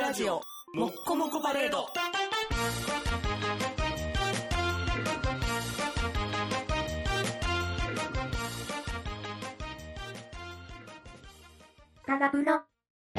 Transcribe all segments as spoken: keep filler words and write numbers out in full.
ラジオもっこもこパレード。 タガプロ。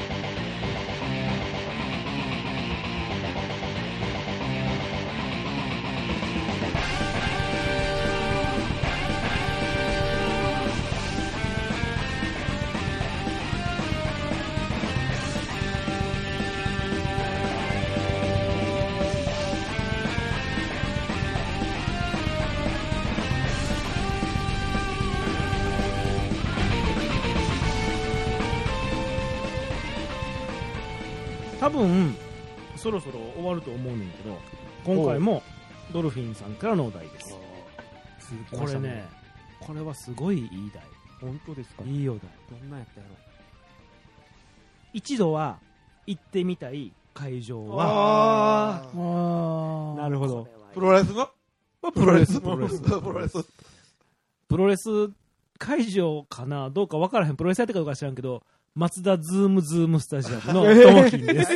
多分そろそろ終わると思うねんけど、今回もドルフィンさんからのお題です。これね、これはすごいいい題。 本当ですか？ いいお題。 どんなやったやろ。 一度は行ってみたい会場は、 ああなるほど。 プロレスのプロレスプロレスプロレスプロレス会場かな、どうか分からへん。プロレスやってかどうか知らんけど、松田ズームズームスタジアムのトモキンです。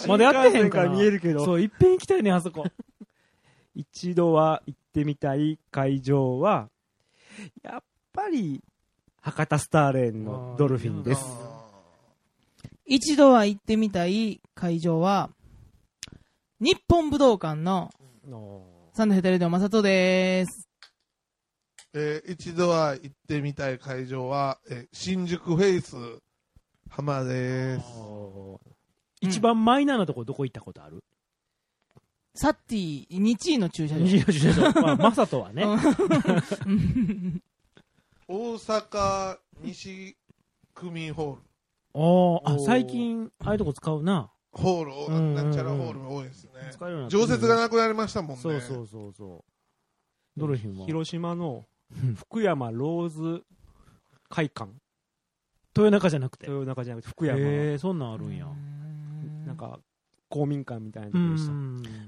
まだやってへんかな。 見えるけど。 そう、いっぺん行きたいね、あそこ。 一度は行ってみたい会場は、やっぱり博多スターレーンのドルフィンです。 一度は行ってみたい会場は日本武道館のサンドヘテレデオマサトです。 えー、一度は行ってみたい会場は、えー、新宿フェイス浜です。 一番マイナーなところどこ行ったことある？ サッティ日位の駐車場。 日位の駐車場。まあ、マサトはね。 大阪西区民ホール。 おー、あ、最近ああいうとこ使うな。 ホール、 うんうんうん、 なんちゃらホールが多いですね。 使えるようになって常設がなくなりましたもんね。 そうそうそうそう。ドルフィンは広島の福山ローズ会館。 豊中じゃなくて。 豊中じゃなくて福山。 へえ、そんなんあるんや。 んなんか公民館みたいなとこでした。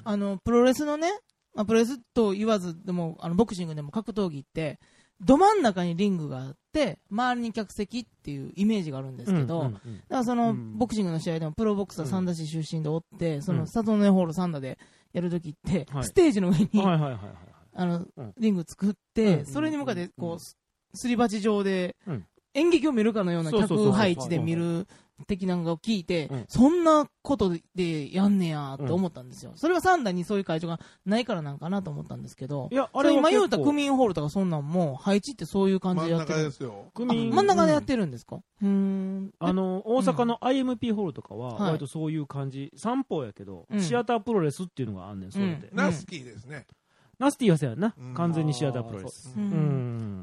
あのプロレスのね、まあ、プロレスと言わずでもあのボクシングでも格闘技ってど真ん中にリングがあって周りに客席っていうイメージがあるんですけど、うんうんうん、だからその、うん、ボクシングの試合でもプロボクサー三田市出身でおって、うん、その里根ホール三田でやるときって、うん、ステージの上に、はいはいはいはい、あの、うん、リング作って、うん、それに向かってこう、うん、すり鉢状で、うん、演劇を見るかのような客配置で見る的なのを聞いて、うん、そんなことでやんねやって思ったんですよ、うん、それは三田にそういう会場がないからなんかなと思ったんですけど、いやあれ今言うた区民ホールとかそんなんも配置ってそういう感じでやってる。 真ん中ですよ。 区民真ん中でやってるんですか？うーん、 あの大阪の アイエムピー ホールとかは割とそういう感じ、三方やけど、うん、シアタープロレスっていうのがあんねん。それで、うん、 ナスキーですね。 ナスティはそうやな、うん、完全にシアタープロレス、うんうん、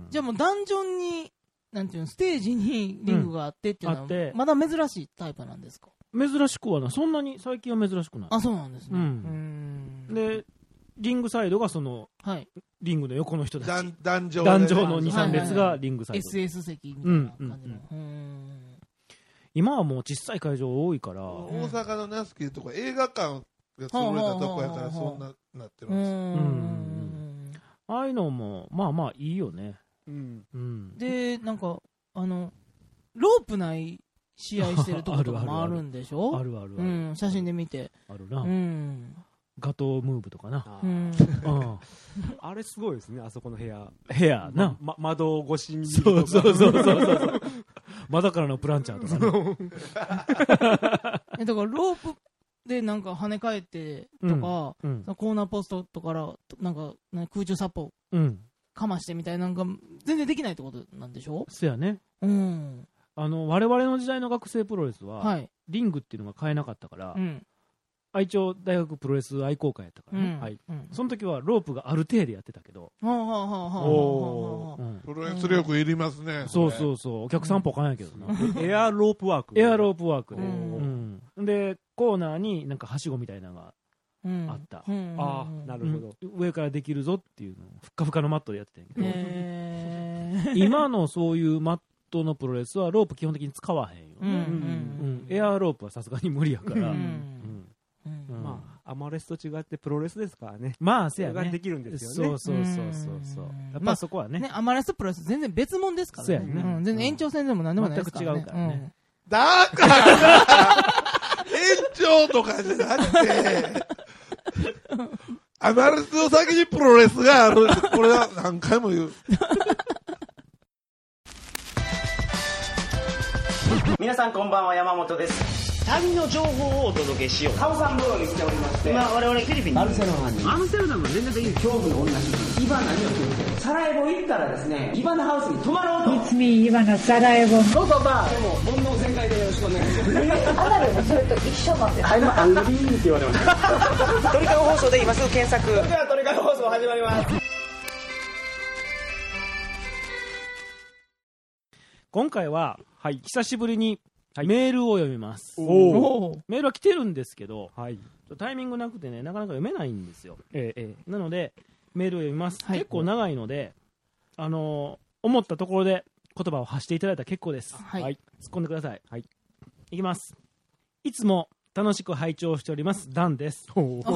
じゃあもうダンジョンになんていうの、ステージにリングがあってっていうのは、うん、まだ珍しいタイプなんですか？ 珍しくはな、そんなに最近は珍しくない。 あ、そうなんですね、うん、 うんでリングサイドがその、はい、リングの横の人たち、 壇上の にさん 列がリングサイド、 はいはいはい、エスエス 席みたいな感じの、うんうんうん、 今はもう小さい会場多いから、 大阪のナスキーとか映画館が潰れたとこやからそんななってるんですよ。うん、 ああいうのもまあまあいいよね。 うんうん、でなんかあのロープない試合してるところとかもあるんでしょ？ あるあるある、 うん、写真で見てあるな、うん、ガトームーブとかな、あ、うん、 あれすごいですね、あそこの部屋部屋な、 ま、窓越しに見るとか、そうそうそうそうそう窓からのプランチャーとかねえだからロープでなんか跳ね返ってとか、うんうん、そのコーナーポストとからなんか空中殺法、うんかましてみたいなんか全然できないってことなんでしょ？ そうやね、うん、あの我々の時代の学生プロレスは、はい、リングっていうのが買えなかったから、うん、愛知大学プロレス愛好会やったからね、うんはいうん、その時はロープがある程度やってたけど、 プロレス力いりますね、うん、 そうそうそう、お客さんぽかんやけどな、 うん、エアロープワークエアロープワークで、うんうん、でコーナーになんかはしごみたいなのがあった、うん、 ああなるほど、 うん、上からできるぞっていうのをふっかふかのマットでやってたんやけど、えー、今のそういうマットのプロレスはロープ基本的に使わへんよ、うんうんうん、エアロープはさすがに無理やから、うんうんうん、まあアマレスと違ってプロレスですからね、 まあせやね、 それができるんですよね。 そうそうそうそうそう、やっぱそこはね、 まあ、ねアマレスとプロレス全然別物ですからね、うん、全然延長戦でも何でもないですからね、 全く違うからね、 うん、だから長とかじゃなくて、アマレスの先にプロレスがある。これは何回も言う。 皆さんこんばんは、山本です。 旅の情報をお届けしよう。 カオさんブログに来ておりまして、 今我々フィリピンにバルセロナにアムステルダムは全然いい。 恐怖の女主人イバナにお気をつけて、サラエボ行ったらですね、イバナハウスに泊まろうと。 It's me, イバナサラエボ。 どうぞバーでも煩悩全開でよろしくお願いします。 アナルもそれと一緒なんです。 I'm angry って言われました鳥かご放送で今すぐ検索。それでは鳥かご放送始まります。 今回は、はい、久しぶりにメールを読みます。 おー。 メールは来てるんですけど、 はい。 ちょっとタイミングなくてね、なかなか読めないんですよ。 ええ、ええ。 なので、メールを読みます。 はい結構長いので、あのー思ったところで言葉を発していただいたら結構です。 はい突っ込んでください。はい。いきます。いつも楽しく拝聴しております、ダンです。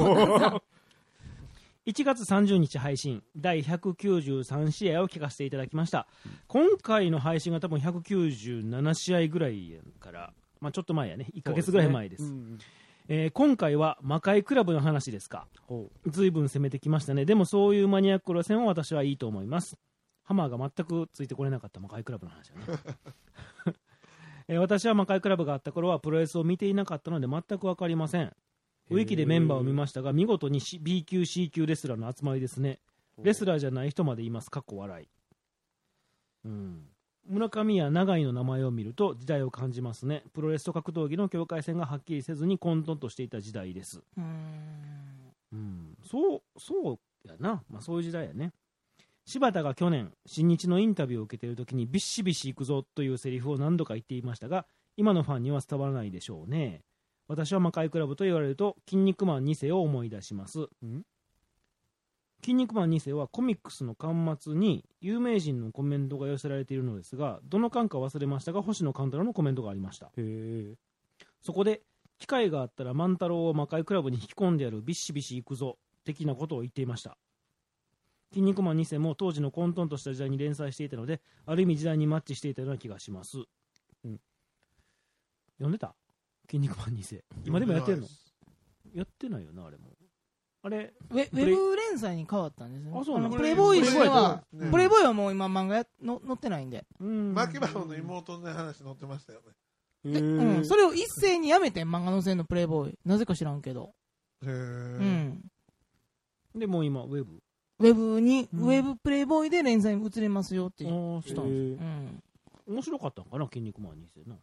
いちがつさんじゅうにち配信、だいひゃくきゅうじゅうさんしあいを聞かせていただきました。今回の配信が多分ひゃくきゅうじゅうななしあいぐらいやから、まあ、ちょっと前やね、いっかげつぐらい前です。 そうですね。うんえー今回は魔界クラブの話ですか。 ほずいぶん攻めてきましたね。でもそういうマニアック路線は私はいいと思います。ハマーが全くついてこれなかった魔界クラブの話だね、えー私は魔界クラブがあった頃はプロレスを見ていなかったので全く分かりません。ウィキでメンバーを見ましたが見事に B 級 C 級レスラーの集まりですね。レスラーじゃない人までいます。かっこ笑い。うん村上や永井の名前を見ると時代を感じますね。プロレスと格闘技の境界線がはっきりせずに混沌としていた時代です。 うーんうんそうそうやな、まあ、そういう時代やね。柴田が去年新日のインタビューを受けている時にビシビシ行くぞというセリフを何度か言っていましたが今のファンには伝わらないでしょうね。私は魔界クラブと言われると筋肉マンにせいを思い出します。 ん筋肉マンにせいはコミックスの巻末に有名人のコメントが寄せられているのですがどの巻か忘れましたが星野勘太郎のコメントがありました。 へえ。 そこで機会があったら万太郎を魔界クラブに引き込んでやるビシビシ行くぞ的なことを言っていました。筋肉マンにせいも当時の混沌とした時代に連載していたのである意味時代にマッチしていたような気がします。うん、読んでた筋肉マンにせい今でもやってんの？やってないよなあれも。あれウェウェブ連載に変わったんですね。 あそうなののプレイボーイではプレイボーイですねプレイボーイはもう今漫画やの載ってないんで、 うんマキバウの妹の話載ってましたよね。 えうん、それを一斉にやめて漫画載せんのプレイボーイなぜか知らんけど、 へえ。 うんでもう今ウェブウェブに、 うんウェブプレイボーイで連載に移れますよってあいう。 ーそうへえうん面白かったんかな筋肉マンにせいな。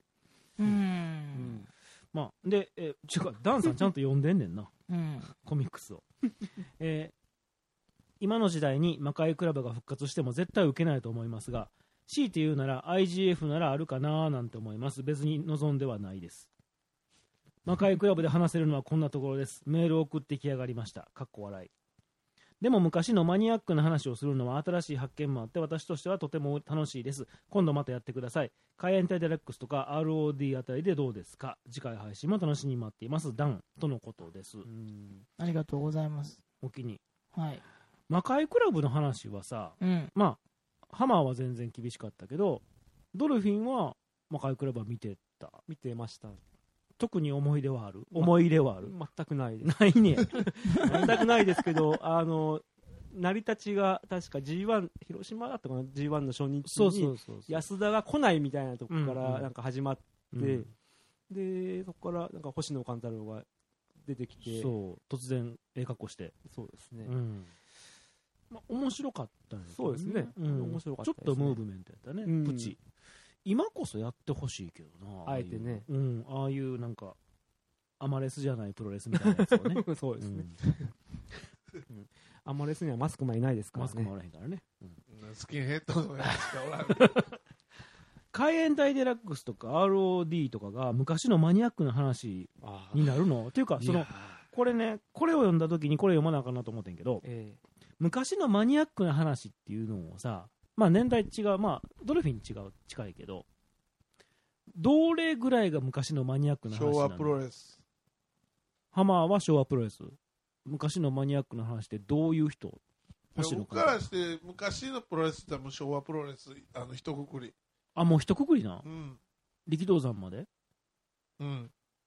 うんまあでえ違うダンさんちゃんと読んでんねんなうんコミックスを、えー今の時代に魔界クラブが復活しても絶対受けないと思いますが強いて言うなら アイジーエフ ならあるかなーなんて思います。別に望んではないです。魔界クラブで話せるのはこんなところです。メールを送ってきやがりました。かっこ笑い。でも昔のマニアックな話をするのは新しい発見もあって私としてはとても楽しいです。今度またやってください。海援隊デラックスとか アールオーディー あたりでどうですか。次回配信も楽しみに待っています。ダンとのことです。 うんありがとうございます。 お気にはい。 魔界クラブの話はさ、 うんまあハマーは全然厳しかったけどドルフィンは魔界クラブは見てた。 見てました。 特に思い出はある、ま、思い入れはある？ 全くないです。 ないね全くないですけど、あの、成り立ちが確か ジーワン、広島だったかな ジーワン の初日そうそにうそうそう安田が来ないみたいなとこかうんうんらなんか始まって、 うんで、そこからなんか星野勘太郎が出てきて、 そう突然ええ格好してそうですね。 うんまあ、面白かったんやけどそうですねうん、 面白かったですねちょっとムーブメントやったね、 うんプチ今こそやってほしいけどなあえてねああいううん、ああいうなんかアマレスじゃないプロレスみたいなやつをねそうですね。 うんアマレスにはマスクマンいないですからね。 マスクもあらへんからね、うんスキンヘッドのやつしかおらん。 海援隊デラックスとか アールオーディー とかが昔のマニアックな話あーになるのっていうかそのいやこれねこれを読んだ時にこれ読まなあかんなと思ってんけどえ昔のマニアックな話っていうのをさまあ年代違うまあドルフィン違う近いけどどれぐらいが昔のマニアックな話なの？ 昭和プロレス。 ハマーは昭和プロレス昔のマニアックな話ってどういう人？星野君僕からして昔のプロレスってもう昭和プロレスあの一括り。 あもう一括りなうん力道山までうん。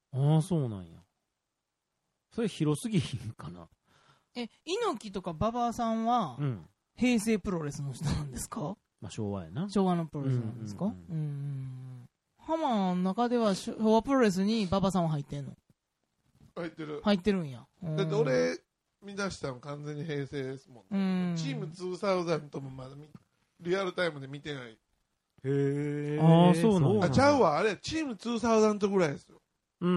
ああ、そうなんや。それ広すぎひんかな。 え、猪木とか馬場さんは、うん、平成プロレスの人なんですか？ まあ昭和やな。 昭和のプロレスなんですか？うんうんうん、うん。ハマーの中では昭和プロレスに馬場さんは入ってんの？ 入ってる。 入ってるんや。 だって俺、見出したの完全に平成ですもんね。チームにせんともまだリアルタイムで見てない。 へー。ああ、そうなんだ。あ、ちゃうわ。あれ、チームにせんぐらいですよ。 うん。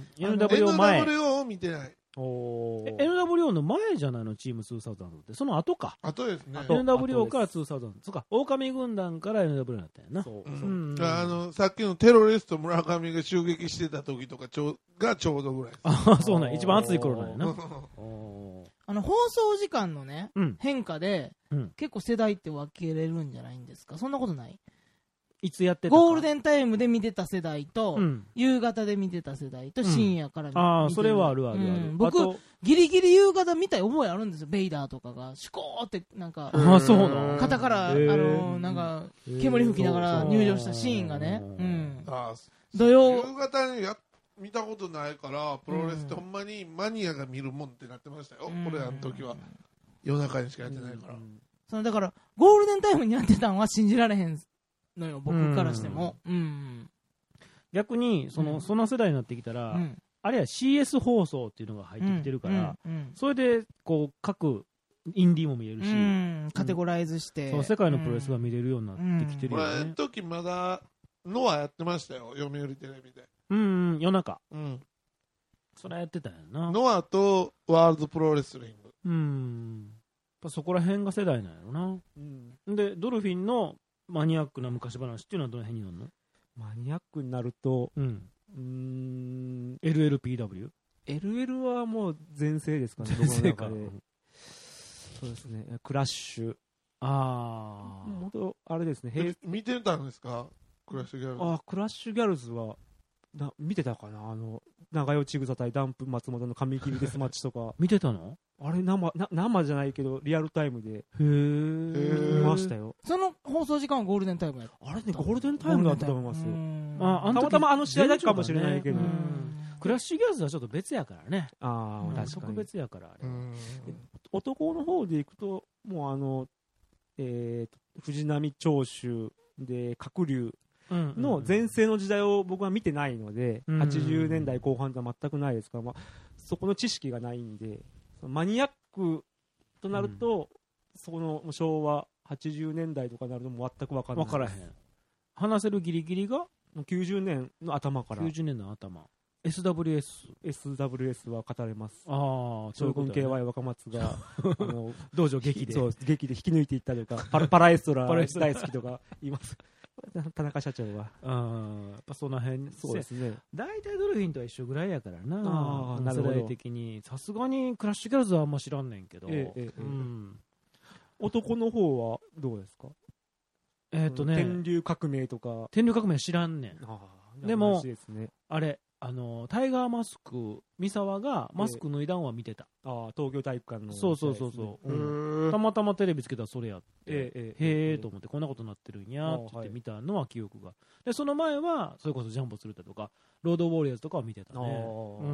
エヌダブリュー 前。 エヌダブリュー を見てない。 お エヌダブリュー の前じゃないのチームにせんって。その後か。 後ですね。 エヌダブリュー からにせん。そうか。狼軍団から エヌダブリュー になったんやな。そう。 うんうん、あの、さっきのテロリスト村上が襲撃してた時とかちょがちょうどぐらいです。 ああ、そうなん。一番暑い頃なんやな。 あの、放送時間のね、うん、変化で、うん、結構世代って分けれるんじゃないんですか？そんなことない？ いつやってたか。 ゴールデンタイムで見てた世代と、うん、夕方で見てた世代と、深夜から見てた、うん、 ああ、それはあるあるある。うん、 僕、ギリギリ夕方見た覚えあるんですよ。ベイダーとかが、シュコーって、なんか、 ああ、そうなの？ 肩から、あの、なんか、煙吹きながら入場したシーンがね。うん。 ああ、 土曜。 夕方にや見たことないから、プロレスってほんまにマニアが見るもんってなってましたよ。これあの時は。夜中にしかやってないから。 そのだから、ゴールデンタイムにやってたのは信じられへんのよ、僕からしても。うん、 逆にその、うん、その世代になってきたら、うん、あれは シーエス 放送っていうのが入ってきてるから、うんうんうん、それでこう各インディーも見れるし、うん、 カテゴライズして、 そう世界のプロレスが見れるようになってきてるよね。 あの時まだノアやってましたよ、読売テレビで。 うん、うん、夜中。うん。それやってたよな。 ノアとワールドプロレスリング。 うん。やっぱそこら辺が世代なんやろな。うん。で、ドルフィンのマニアックな昔話っていうのはどの辺になるの？ マニアックになると、うん。 うーん。エルエルピーダブリュー？ エルエル はもう全盛ですかね。 全盛か。 そうですね。クラッシュ。 ああ。 もとあれですね。 見てたんですか？クラッシュギャルズ。 ああ、クラッシュギャルズは、な見てたかな、あの、長与千草対ダンプ松本の紙切りデスマッチとか。 見てたの？ あれ生、な生じゃないけど、リアルタイムで。 へー。 見ましたよ。 その放送時間はゴールデンタイムやった。 あれね、ゴールデンタイムだったと思いますよ。 あ、 たまたまあの試合だけかもしれないけど。 クラッシュギャルズはちょっと別やからね。 ああ、確かに。 特別やから、あれ。 男の方でいくと、もうあの、えー、藤波長州で、鶴竜。の前世の時代を僕は見てないので、うん、はちじゅうねんだいこう半とは全くないですから、まあ、そこの知識がないんで、マニアックとなると、うん、そこの昭和はちじゅうねんだいとかになるとも全く分からない。 分からへん。話せるギリギリがきゅうじゅうねんの頭から。 きゅうじゅうねんの頭。エスダブリューエス。 エスダブリューエス は語れます。 ああ、 将軍 ケーワイ 若松が、 あの、道場劇で。 そう、劇で引き抜いていったりとか、パラ、パラエストラ大好きとか言います。田中社長は。 ああ、やっぱその辺、 そうですね。 大体ドルフィンとは一緒ぐらいやからな。ああ、なるほど。世代的に。さすがにクラッシュギャルズはあんま知らんねんけど。ええええ、うん。 男の方はどうですか？ えっとね。 天竜革命とか。 天竜革命は知らんねん。ああ、でも、ね、あれ、あの、タイガーマスク、三沢がマスク脱いだんは見てた。 えー、ああ、東京体育館の、ね。 そうそうそうそう、うん。たまたまテレビつけたらそれやって、えー、えー、へえーと思って、こんなことになってるんやって言って見たのは記憶が。で、その前は、それこそジャンボするだとか、ロードウォリアーズとかは見てたね。うん、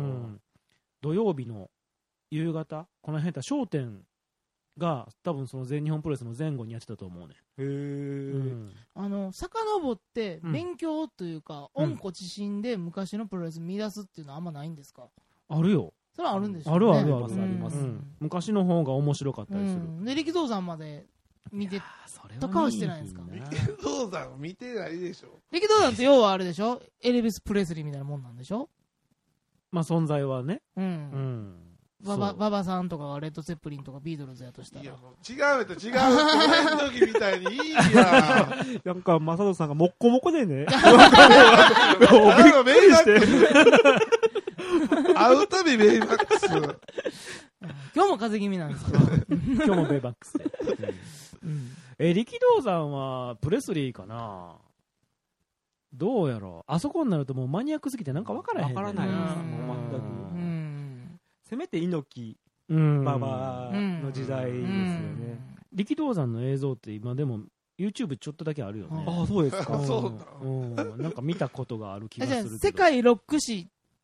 土曜日の夕方、この辺だ笑点が多分その全日本プロレスの前後にやってたと思うね。 へー、うん、 あの遡って勉強というか、うん、温故知新で昔のプロレス見出すっていうのはあんまないんですか？ あるよ。 それはあるんでしょうね。 あるあるあるあります、うん、昔の方が面白かったりする、うん、 で力道山まで見てとかはしてないんですか？ 力道山見てないでしょ。 力道山って要はあれでしょ、エルビス・プレスリーみたいなもんなんでしょ。 まあ存在はね、 うん、うんババ、ババさんとかがレッド・ゼップリンとかビートルズやとしたら。いや、もう違うと違う。前の時みたいにいいやん。なんか、マサトさんがもっこもこでね。 なんかメイバックス。会うたびメイバックス。 今日も風邪気味なんですけど。 今日もメイバックスで。うん、え、力道山はプレスリーかな？どうやろう。あそこになるともうマニアックすぎてなんか分からへん、ね。 分からないです。もう全く。せめて猪木馬場の時代ですよね。 力道山の映像って今でも YouTube ちょっとだけあるよね。 ああ、そうですか。 そうだ。 なんか見たことがある気がするけど。 世界ロック史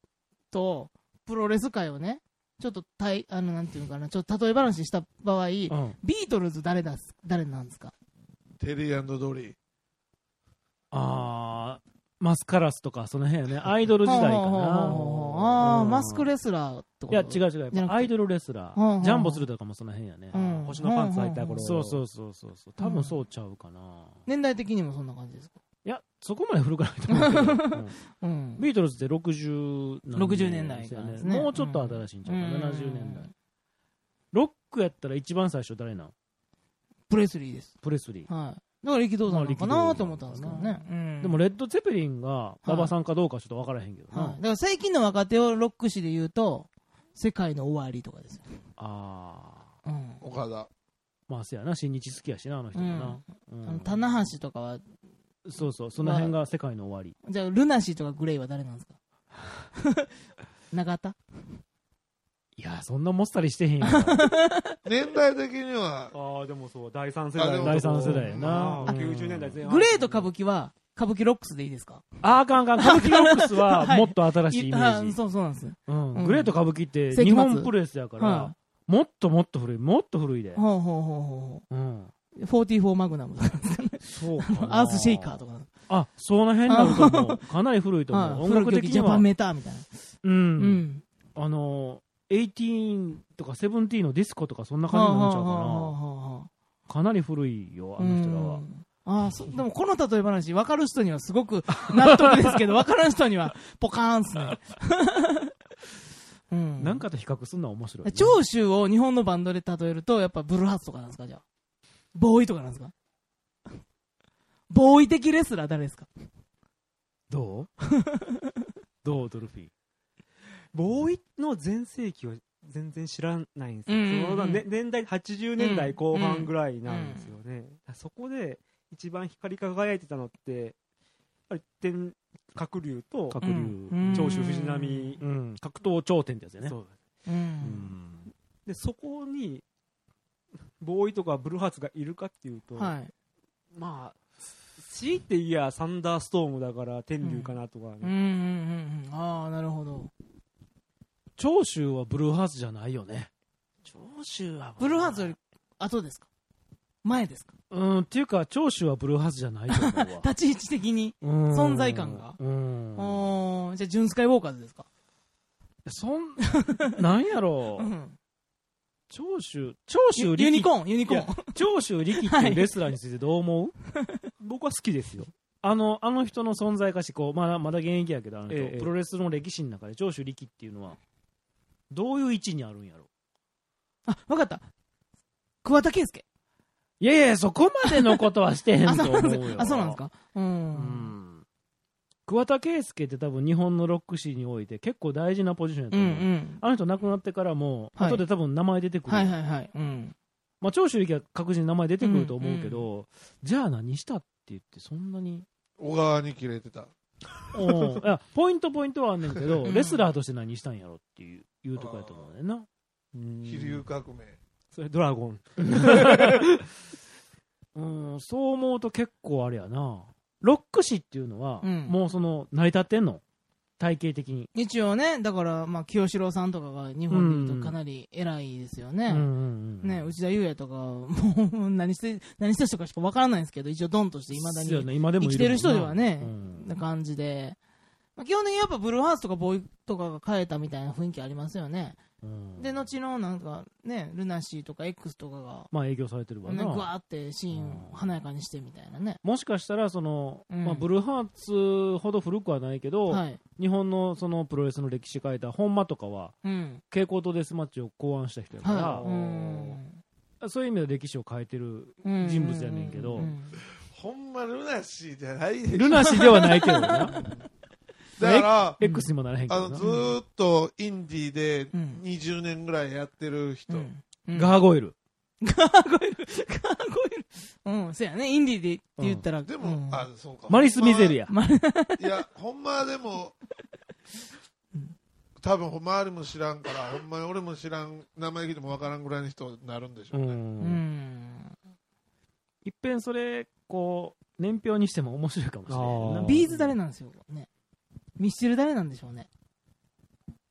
とプロレス界をね、ちょっとたいあのなんていうのかな、ちょっと例え話した場合、うん、ビートルズ誰だ誰なんですか？ テリー&ドリー。 あー、マスカラスとかその辺やね、アイドル時代かな。 ああ、マスクレスラーとか。 いや違う違う、アイドルレスラー、ジャンボするとかもその辺やね。 星のパンツ履いた頃。 そうそうそうそう、多分そうちゃうかな。 年代的にもそんな感じですか？ いや、そこまで古くないと思うけど、うん、ビートルズってろくじゅうろくじゅうねんだいからですね。 もうちょっと新しいんちゃうか、うん、ななじゅうねんだい。ロックやったら一番最初誰なん？ プレスリーです。 プレスリー。 はい。だから力道山なのかなと思ったんですけどね。うん、 でもレッド・ツェペリンが馬場さんかどうかちょっと分からへんけどな、 はいはい、だから最近の若手をロック誌で言うと世界の終わりとかですよ。 ああ、うん、 岡田。 まあせやな、新日好きやしな、あの人もな、 うんうん、あの棚橋とかはそうそう、その辺が世界の終わり。 じゃあルナシーとかグレイは誰なんですか？永田？ いや、そんなもっさりしてへんやん。 年代的には。 ああ、でもそう、だいさん世代。 だいさん世代やな。 きゅうじゅうねんだいぜん半。 グレーと歌舞伎は、歌舞伎ロックスでいいですか？ あー、あかんあかん。歌舞伎ロックスはもっと新しいイメージ。 そうそうなんです。 うん。グレーと歌舞伎って日本プロレスやから、もっともっと古い、もっと古いで。 ほうほうほうほう。うん。フォーティーフォーマグナムとかですかね。 そうかな。 アースシェイカーとか。 あ、その辺になると思う。かなり古いと思う。 音楽的には。ジャパンメーターみたいな。 うん。うん。あの、エイティーンとかセブンティーンのディスコとかそんな感じになっちゃうかな。かなり古いよ、あの人らは。 ああ、そう。でもこの例え話、分かる人にはすごく納得ですけど、分からん人にはポカーンっすね。 うん、なんかと比較するのは面白い、ね。 長州を日本のバンドで例えると、やっぱブルーハーツとかなんですか、じゃあ。ボーイとかなんですか？ボーイ的レスラー誰ですか？ どうどうドルフィー。 ボーイの全盛期は全然知らないんですよ。うんうんうん、そのね、年代はちじゅうねんだいこう半ぐらいなんですよね。うんうん、そこで一番光り輝いてたのって、やっぱり天鶴竜と鶴竜、 うん、長州藤波、 うん、格闘頂点ってやつよね。 そううんうん、でそこにボーイとかブルーハーツがいるかっていうと、はい、まあ強いて言やサンダーストームだから天竜かなとかね。 うんうんうんうん、ああなるほど。 長州はブルーハーツじゃないよね。 長州はブルーハーツより後ですか？前ですか？ うんっていうか長州はブルーハーツじゃないと思うわ。 立ち位置的に存在感が。うんじゃあジュンスカイウォーカーズですか？ そんなんやろう。うん長州、長州力ユニコーン、ユニコーン。 長州力っていうレスラーについてどう思う？僕は好きですよ。あの、あの人の存在かし、こう、まだ、まだ現役やけど、あの人、ええ、プロレスの歴史の中で長州力っていうのは、どういう位置にあるんやろ？ あ、わかった。桑田佳祐。 いやいや、そこまでのことはしてへんと思うよ。 あ、そうなんですか？うん。 うん桑田佳祐って多分日本のロック史において結構大事なポジションやと思う、うんうん、あの人亡くなってからも、はい、後で多分名前出てくる、 はいはいはいうん、 まあ、長州力は確実に名前出てくると思うけど、うんうん、じゃあ何したって言ってそんなに小川に切れてたおいやポイントポイントはあんねんけどレスラーとして何したんやろっていう、いうとこやと思うねんな。 飛龍革命それドラゴンうんそう思うと結構あれやな。ロック史っていうのは、うん、もうその成り立ってんの体系的に一応ね。だからまあ清志郎さんとかが日本でいうとかなり偉いですよね、うんうんうん、ね内田裕也とかもう何して何してる人かしか分からないんですけど一応ドンとしていまだに生きてる人ではね、うん、な感じで、まあ、基本的にやっぱブルーハーツとかボーイとかが変えたみたいな雰囲気ありますよね。うん、で後のなんかねルナシーとか X とかがまあ営業されてるわね。 グワーってシーンを華やかにしてみたいなね。 もしかしたらその、うんまあ、ブルーハーツほど古くはないけど、はい、日本のそのプロレスの歴史書いた本間とかは、うん、蛍光灯デスマッチを考案した人やから、はい、うんそういう意味で歴史を変えてる人物やねんけど、うんうんうん、 ほんまルナシーじゃないでしょ。 ルナシーではないけどなだから、 X にもならへんけどな。 あのずーっとインディーでにじゅうねんぐらいやってる人、うんうん、ガーゴイルガーゴイルガーゴイルうんそうやねインディーでって言ったら、うん、 でも、うん、あそうかマリス・ミゼルや、 まあ、いやほんまでも多分周りも知らんからほんまに俺も知らん名前聞いてもわからんぐらいの人になるんでしょうね。うんうんいっぺんそれこう年表にしても面白いかもしれない。 ビーズ誰なんですよね。ミスチル誰なんでしょうね。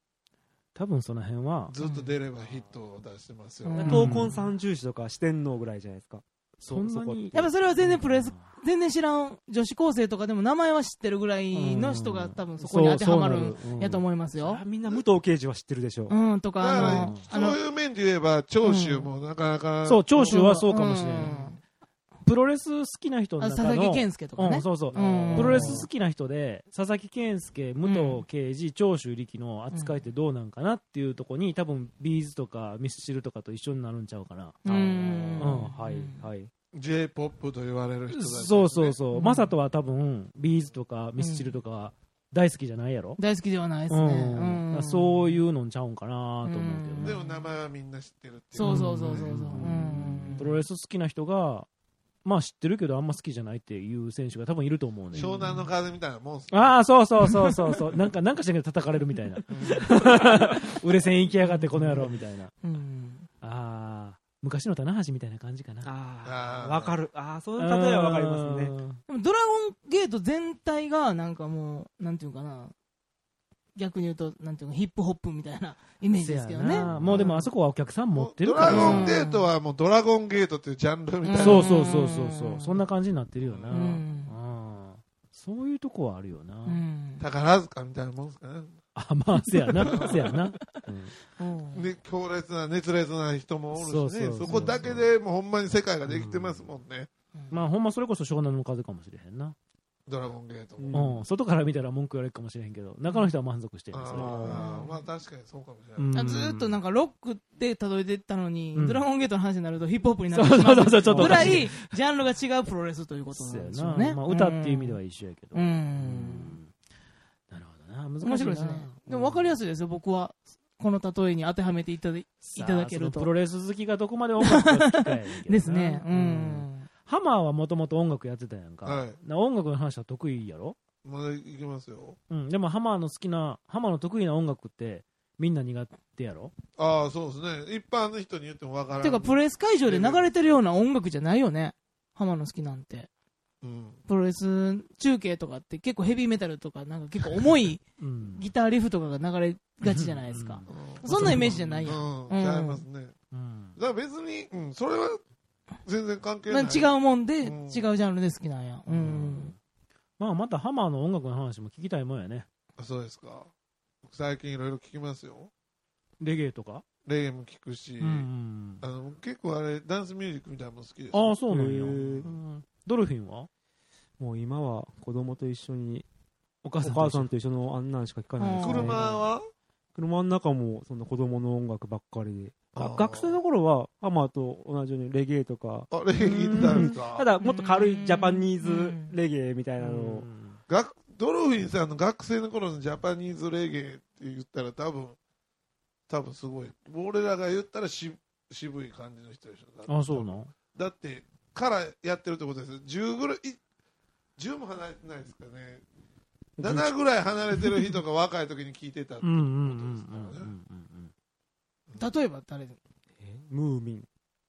多分その辺はずっと出ればヒットを出してますよ、 うん闘魂三重士とか四天王ぐらいじゃないですか。 そんなにやっぱそれは全然プロレス全然知らん女子高生とかでも名前は知ってるぐらいの人が多分そこに当てはまるんやと思いますよ。 みんな武藤敬司は知ってるでしょう。 うんとかだからあのあのそういう面で言えば長州もなかなか、 そう長州はそうかもしれない、 うんプロレス好きな人のあ中の佐々木健介とかねうん、そうそう、 うんプロレス好きな人で佐々木健介、武藤敬司、長州力の扱いってどうなんかなっていうところに多分ビーズとかミスチルとかと一緒になるんちゃうかな。 うんうんはいはい。 ジェイポップ と言われる人たち、ね、 そうそうそう、 うんマサトは多分ビーズとかミスチルとか大好きじゃないやろ、 大好きではないですね。 うんうんだからそういうのんちゃうんかなと思うけどね、 でも名前はみんな知ってるっていうそうそうそうそうそう。うんプロレス好きな人がまあ知ってるけどあんま好きじゃないっていう選手が多分いると思うね。 湘南の風みたいなもんっすね。 ああ、そうそうそうそうそう。なんか、なんかしらんけど叩かれるみたいな。売れ線行きやがってこの野郎みたいな。 うんああ、昔の棚橋みたいな感じかな。 ああ、 あーわかる。ああ、その例えはわかりますね。 でもドラゴンゲート全体がなんかもうなんていうかな、逆に言うとなんていうかヒップホップみたいなイメージですけどね。 せやなもうでもあそこはお客さん持ってるドラから。 ゴンゲートはもうドラゴンゲートっていうジャンルみたいな。 そうそうそうそうそう。そんな感じになってるよな。 ううんんそういうとこはあるよな。 うん宝塚みたいなもんですかね。 あ、まあ、せやな。せやな。 うんで強烈な熱烈な人もおるしね。 そうそうそうそうそこだけでもうほんまに世界ができてますもんね。 まあ、ほんまそれこそ湘南の風かもしれへんな。 ドラゴンゲートも。 うん。外から見たら文句言われるかもしれへんけど、中の人は満足してるんですよ。 あーまあ確かにそうかもしれうんない。 あずーっとなんかロックで例えてったのに、 うんドラゴンゲートの話になるとヒップホップになそうってしまうそうそう、ちょっとぐらおかしい。 いジャンルが違うプロレスということそうやなんでしょうね。 な。まあ、歌っていう意味では一緒やけど。 うん。 うんなるほどな。難しいな。 面白いですね。でも分かりやすいですよ、僕は。この例えに当てはめていただいただけると。 さあそのプロレス好きがどこまで音楽が好きかやねんけどなですね。うん。 ハマーはもともと音楽やってたやんか。 はいな音楽の話は得意やろ。 まだいきますよ。 うん。でもハマーの好きな、ハマーの得意な音楽ってみんな苦手やろ。 ああ、そうですね。一般の人に言ってもわからん。 てか、プロレス会場で流れてるような音楽じゃないよね。ハマの好きなんて。 うん。 プロレス中継とかって結構ヘビーメタルとか、なんか結構重いうん。 ギターリフとかが流れがちじゃないですか。そんなイメージじゃないやん。 うん。 うんちゃいますね。 うん。 だから別に、うん、それは全然関係ない。 違うもんで、違うんうジャンルで好きなんや。うん。 まあ、またハマーの音楽の話も聞きたいもんやね。 あそうですか。最近いろいろ聞きますよ。 レゲエとか。 レゲエも聞くし、 うん。 あの結構あれ、ダンスミュージックみたいなのも好きです。 ああ、そうなんや。 へーうんドルフィンはもう今は子供と一緒に、 お母さんお母さんと一緒のあんなんしか聞かないですね。 車は車の中もそんな子供の音楽ばっかりで。 あー学生の頃はハマーと同じようにレゲエとか、 あ、レゲエ聞いてたんですかただもっと軽いジャパニーズレゲエみたいなのを、 学ドルフィンさんの学生の頃のジャパニーズレゲエって言ったら多分、多分すごい。俺らが言ったらし渋い感じの人でしょ。 あ、そうなんだって、からやってるってことですよ。じゅうぐらい、いじゅうも離れてないですかね。ななぐらい離れてる人が若い時に聞いてたってうんうんうんこうんとですからね。 うん例えば誰でえムーミン、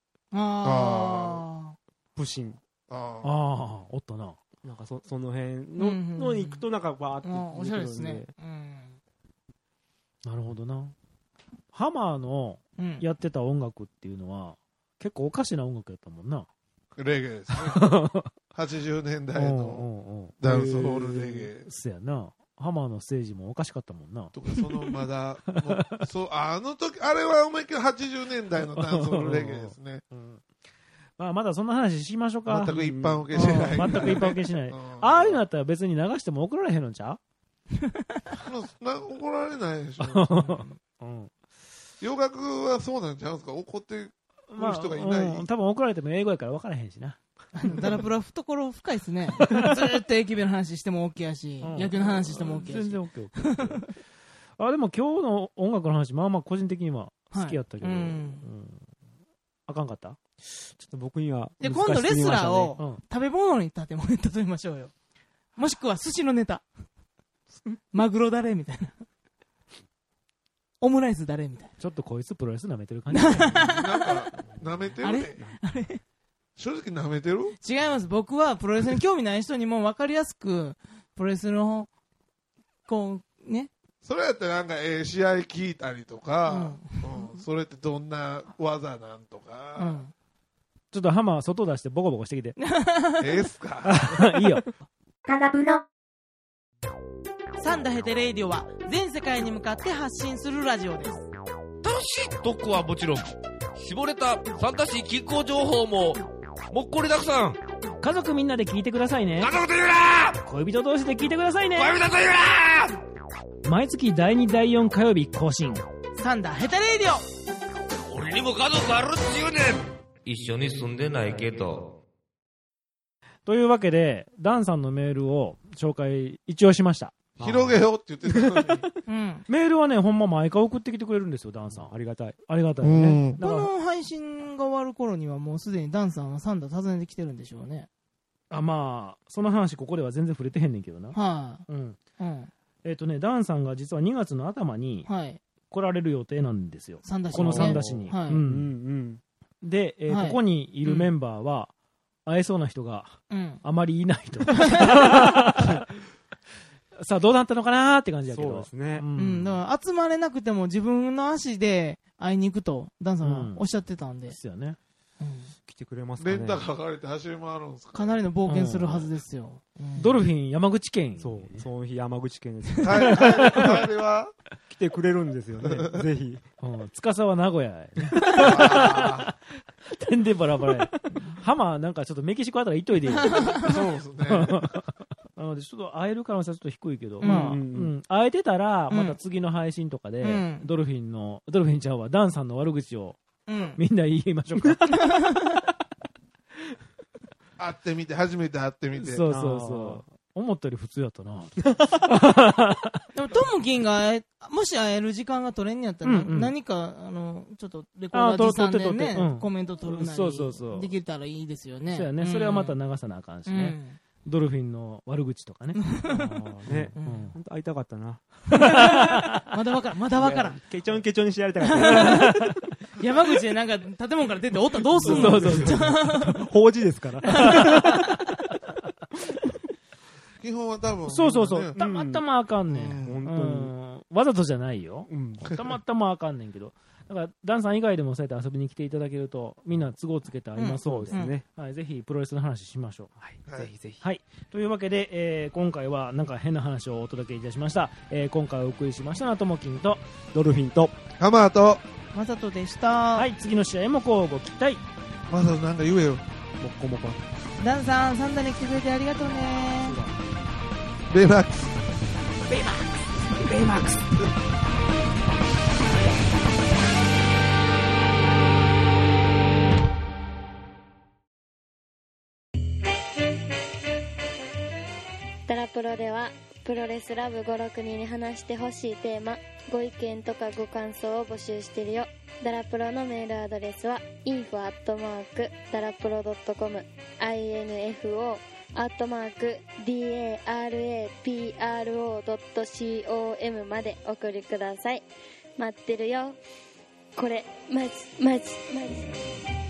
あプシン、 ああ。 ああ、おったな。 なんかそその辺の,、 うんうんうんのに行くとなんかバーってあ。おしゃれですね出てくるんで。 うん。 なるほどな。ハマーのうん。 やってた音楽っていうのは、結構おかしな音楽やったもんな。 レゲエですね。はちじゅうねん代のうんうんうんダンスホールレゲエ。 そやな。ハマーのステージもおかしかったもんな。 とか、そのまだ、もうそう、あの時、あれは思いっきりはちじゅうねん代のダンスホールレゲエですね。 まあ、まだそんな話しましょうか。 全く一般受けしない。 うん全く一般受けしない。 うんああいうのだったら別に流しても怒られへんのちゃな怒られないでしょ。 ううん。 洋楽はそうなんちゃうんですか怒ってるまあ、 人がいない。 うん多分怒られても英語やから分からへんしな。 ダラプラ懐深いですね。ずーっと駅弁の話しても OK やし、 うん野球の話しても OK やし。 全然 OK、OK。あ、でも今日の音楽の話、まあまあ個人的には好きやったけど、 はいうんうんあかんかったちょっと僕にはで、 難し今度レスラーすぎましたねをうん食べ物に例えも例えましょうよ。もしくは寿司のネタ。マグロ誰みたいな。オムライス誰みたいちょっとこいつプロレス舐めてる感じ。 なんか、舐めてるあれね。正直舐めてるな。違います。僕はプロレスに興味ない人にも分かりやすく、プロレスの、こう、ね、 それやったらなんかええ試合聞いたりとか、うんうん、それってどんな技なんとか、うん、 ちょっとハマー外出してボコボコしてきてええっすかいいよ。 タダプロサンダヘテレイディオは全世界に向かって発信するラジオです。 楽しい特攻はもちろん、絞れたサンタシー気候情報ももっこりたくさん。 家族みんなで聞いてくださいね。 家族と言うな。 恋人同士で聞いてくださいね。 恋人と言うな。毎月だいにだいよん火曜日更新、 サンダヘテレイディオ。俺にも家族あるっちゅうねん。一緒に住んでないけど。 というわけでダンさんのメールを紹介一応しました。 広げようって言ってたのに、 うん、メールはねほんま毎回送ってきてくれるんですよダンさん。ありがたいありがたいね。 この配信が終わる頃にはもうすでにダンさんはサンダ訪ねてきてるんでしょうね。 あ、まあその話ここでは全然触れてへんねんけどな。 はい、あ、 うんうん、えっ、ー、とねダンさんが実はにがつの頭に来られる予定なんですよ、 はい、 この三田市に、はい、うんうん、で、えーはい、ここにいるメンバーは、うん、会えそうな人があまりいないと、うんさあどうなったのかなーって感じだけど。 そうですね、 うんうん、だから集まれなくても自分の足で会いに行くとダンさんはおっしゃってたんで、 うん、ですよね、 うん、来てくれますかね。 レンタカー借りて走り回るんですか。 かなりの冒険するはずですよ、 うんうん、ドルフィン山口県。 そうその日山口県です帰りは来てくれるんですよねぜひ、 うん、司は名古屋や、ね、てんでバラバラやハマなんかちょっとメキシコあたり行っといてよそうですねなのでちょっと会える可能性はちょっと低いけど、うんまあうん、会えてたらまた次の配信とかで、うん、ドルフィンのドルフィンちゃんはダンさんの悪口を、うん、みんな言いましょうか会ってみて初めて会ってみて。 そうそうそう思ったより普通やったなでもトムキンがもし会える時間が取れんやったら、うんうん、何かあのちょっとレコーダー持参でね、うん、コメント取るなりそうそうそうできたらいいですよね。 そうやね、うん、それはまた流さなあかんしね、うんドルフィンの悪口とかね。 ね、うん、本当会いたかったな。 まだわからん、まだわからん。 ケチョンケチョンにしてやりたかった。 山口でなんか建物から出ておったらどうすんの。そうそうそう。 法事ですから。 基本は多分、ね。 そうそうそう。たまたまあかんねん。 うん、本当に。 わざとじゃないよ。うん、たまたまあかんねんけど。だからダンさん以外でもそうやって遊びに来ていただけるとみんな都合つけてありますので、うん、そうですね、はい、ぜひプロレスの話しましょう、 はい、ぜひぜひ、 はい、というわけで、えー、今回はなんか変な話をお届けいたしました、えー、今回お送りしましたのはともきんとドルフィンとハマーとマサトでした。 はい、次の試合もこうご期待。 マサトなんか言えよ。もっこもこダンさんサンダに来てくれてありがとうね。 ベイマックスベイマックスベイマックスダラプロではプロレスラブごろくにんに話してほしいテーマ、ご意見とかご感想を募集してるよ。ダラプロのメールアドレスは インフォ アットマーク ダラプロ ドットコム インフォ アットマーク ダラプロ ドットコム まで送りください。待ってるよ。これマジマジマジ